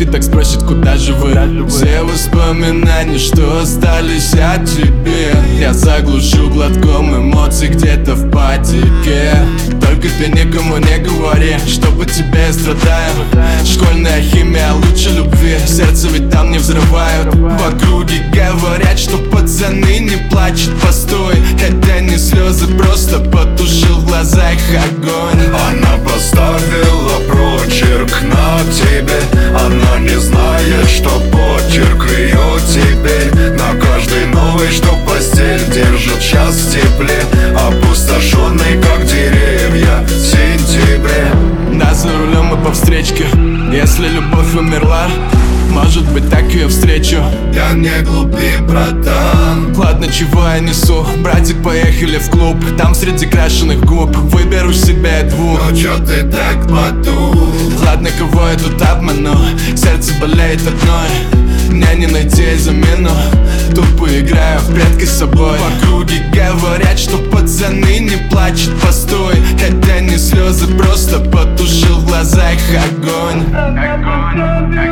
кофе, так спросит, куда же вы? Все воспоминания, что остались от тебе, я заглушу глотком эмоций где-то в потеке. Только ты никому не говори, что по тебе я страдаю. Школьная химия лучше любви, сердце ведь там не взрывают. В округе говорят, что пацаны не плачут, постой. Это не слезы, просто потушил в глазах огонь. Она поставила прочерк на тебе. Она не знает, что почерк ее теперь на каждой новой, что постель держит час в тепле, опустошенный, как деревья в сентябре. Нас за рулем мы по встречке. Если любовь умерла, может быть, так ее встречу. Я не глупи, братан. Ладно, чего я несу? Братик, поехали в клуб. Там среди крашеных губ выберу себе двух. Но чё ты так потух? Ладно, кого я тут обману? Сердце болеет одной, мне не найти замену. Тут поиграю в прятки с собой. В округе говорят, что пацаны не плачут, постой. Это не слезы, просто потушил в глазах огонь.